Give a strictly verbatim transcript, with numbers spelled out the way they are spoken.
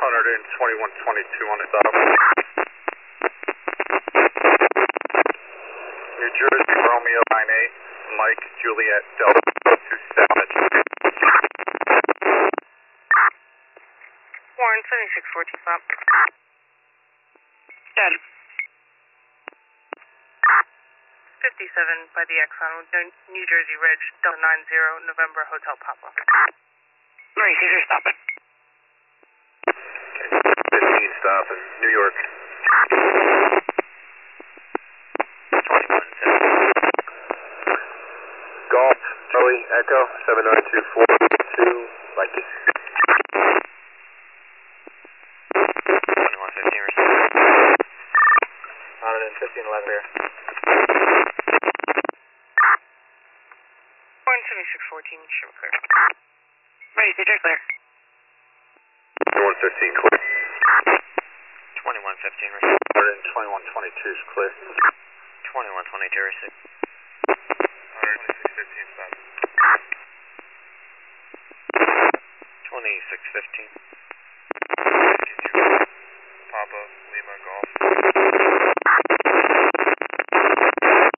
one twenty-one twenty-two on its auto. New Jersey, Romeo nine eight, Mike, Juliet, Delta two seven. Warren, seventy-six fourteen, stop. Dead. fifty-seven by the Exxon, New Jersey Ridge, Delta nine zero, November, Hotel Papa. Marie, Caesar, stop it. fifteen stop in New York. Golf, Charlie, Echo, seven nine two four two, Mike. twenty-one fifteen, receive. one fifteen eleven here. Warren, seventy-six fourteen, show clear. Ready, Caesar, clear. one fifteen clear. twenty-one fifteen, receive. twenty-one twenty-two is clear. twenty-one twenty-two, receive. twenty-six fifteen stop. twenty-six fifteen.